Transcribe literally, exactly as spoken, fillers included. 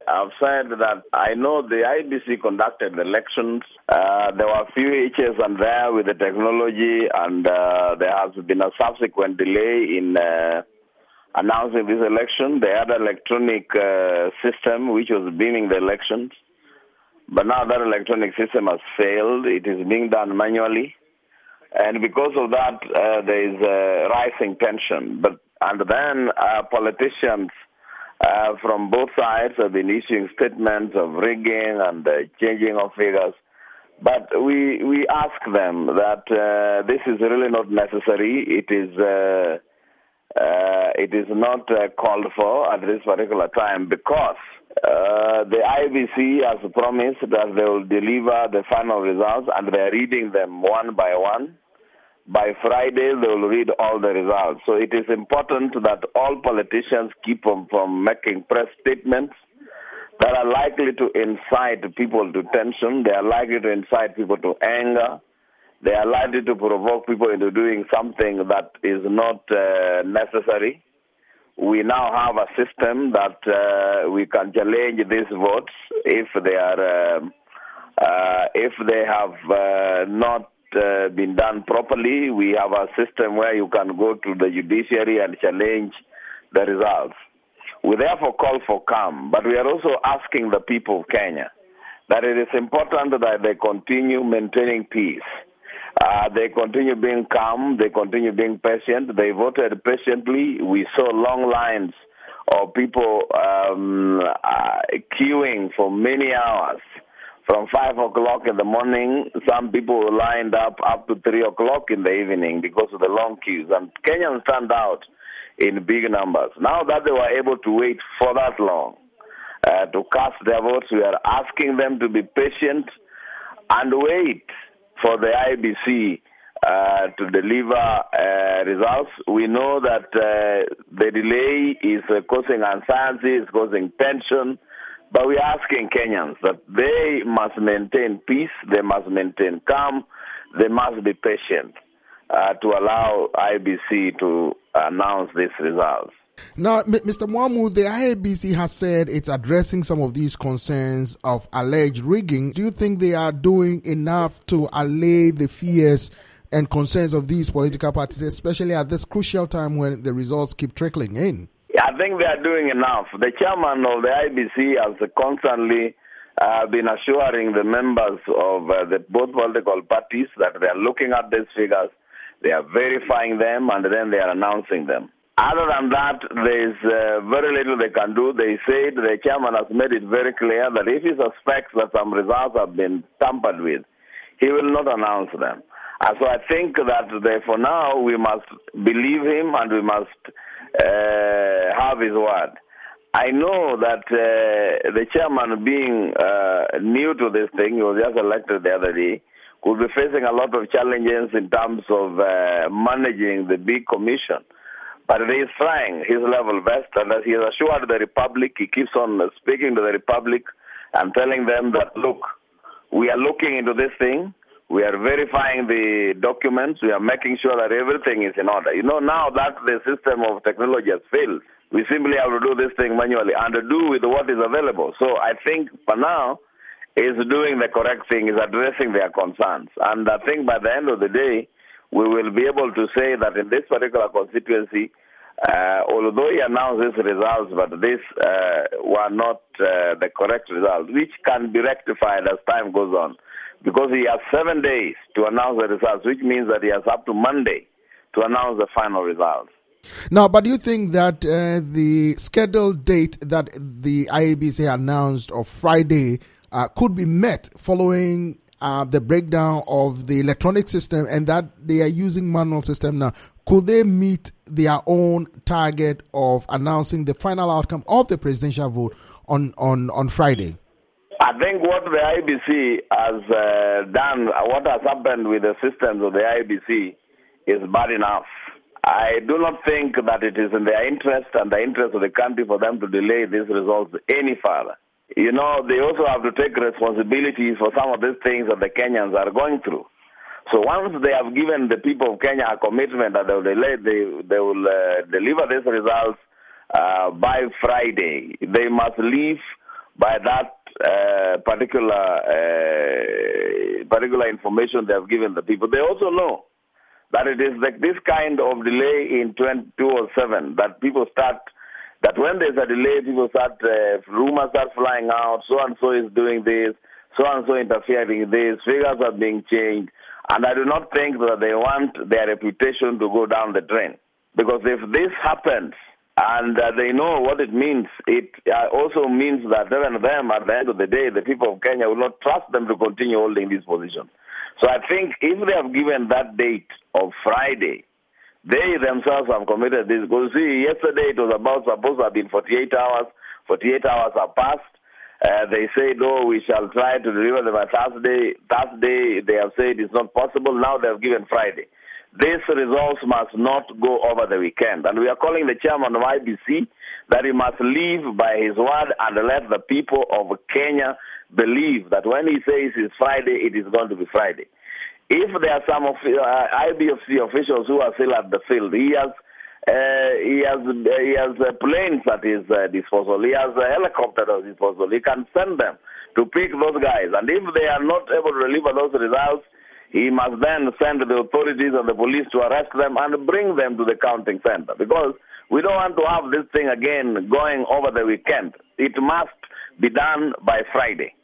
I've said that I know the I B C conducted elections. Uh, there were a few hitches and there with the technology, and uh, there has been a subsequent delay in uh, announcing this election. They had an electronic uh, system which was beaming the elections, but now that electronic system has failed. It is being done manually, and because of that, uh, there is uh, rising tension. But and then uh, politicians uh, from both sides have been issuing statements of rigging and uh, changing of figures. But we we ask them that uh, this is really not necessary. It is uh, uh, it is not uh, called for at this particular time because uh, the I B C has promised that they will deliver the final results, and they are reading them one by one. By Friday, they will read all the results. So it is important that all politicians keep on from making press statements that are likely to incite people to tension. They are likely to incite people to anger. They are likely to provoke people into doing something that is not uh, necessary. We now have a system that uh, we can challenge these votes if they are uh, uh, if they have uh, not uh, been done properly. We have a system where you can go to the judiciary and challenge the results. We therefore call for calm, but we are also asking the people of Kenya that it is important that they continue maintaining peace. Uh, they continue being calm, they continue being patient. They voted patiently. We saw long lines of people um, uh, queuing for many hours. From five o'clock in the morning, some people were lined up up to three o'clock in the evening because of the long queues. And Kenyans turned out in big numbers. Now that they were able to wait for that long uh, to cast their votes, we are asking them to be patient and wait for the I B C uh, to deliver uh, results. We know that uh, the delay is uh, causing anxiety, is causing tension, but we are asking Kenyans that they must maintain peace, they must maintain calm, they must be patient uh, to allow I B C to announce these results. Now, Mister Mwamu, the I B C has said it's addressing some of these concerns of alleged rigging. Do you think they are doing enough to allay the fears and concerns of these political parties, especially at this crucial time when the results keep trickling in? Yeah, I think they are doing enough. The chairman of the I B C has constantly uh, been assuring the members of uh, the both political parties that they are looking at these figures, they are verifying them, and then they are announcing them. Other than that, there is uh, very little they can do. They said the chairman has made it very clear that if he suspects that some results have been tampered with, he will not announce them. And so I think that they, for now we must believe him and we must uh, have his word. I know that uh, the chairman, being uh, new to this thing, he was just elected the other day, could be facing a lot of challenges in terms of uh, managing the big commission. But he is trying his level best, and as he has assured the Republic, he keeps on speaking to the Republic and telling them that, look, we are looking into this thing, we are verifying the documents, we are making sure that everything is in order. You know, now that the system of technology has failed, we simply have to do this thing manually and to do with what is available. So I think for now, is doing the correct thing, is addressing their concerns. And I think by the end of the day, we will be able to say that in this particular constituency, uh, although he announced these results, but these uh, were not uh, the correct results, which can be rectified as time goes on. Because he has seven days to announce the results, which means that he has up to Monday to announce the final results. Now, but do you think that uh, the scheduled date that the I B C announced of Friday uh, could be met following Uh, the breakdown of the electronic system, and that they are using manual system now? Could they meet their own target of announcing the final outcome of the presidential vote on, on, on Friday? I think what the I B C has uh, done, what has happened with the systems of the I B C is bad enough. I do not think that it is in their interest and the interest of the country for them to delay these results any further. You know, they also have to take responsibility for some of these things that the Kenyans are going through. So once they have given the people of Kenya a commitment that they will, delay, they, they will uh, deliver these results uh, by Friday, they must leave by that uh, particular uh, particular information they have given the people. They also know that it is like this kind of delay in two oh seven that people start, that when there's a delay, people start, uh, rumors start flying out, so-and-so is doing this, so-and-so interfering in this, figures are being changed, and I do not think that they want their reputation to go down the drain. Because if this happens, and uh, they know what it means, it uh, also means that even them, at the end of the day, the people of Kenya will not trust them to continue holding this position. So I think if they have given that date of Friday, they themselves have committed this. Because see, yesterday it was about supposed to have been forty-eight hours. forty-eight hours have passed. Uh, they said, oh, we shall try to deliver them by Thursday. Thursday, they have said it's not possible. Now they have given Friday. These results must not go over the weekend. And we are calling the chairman of I B C that he must live by his word and let the people of Kenya believe that when he says it's Friday, it is going to be Friday. If there are some of uh, I B C officials who are still at the field, he has uh, he has uh, he has uh, planes at his uh, disposal. He has a helicopter at his disposal. He can send them to pick those guys. And if they are not able to deliver those results, he must then send the authorities and the police to arrest them and bring them to the counting center. Because we don't want to have this thing again going over the weekend. It must be done by Friday.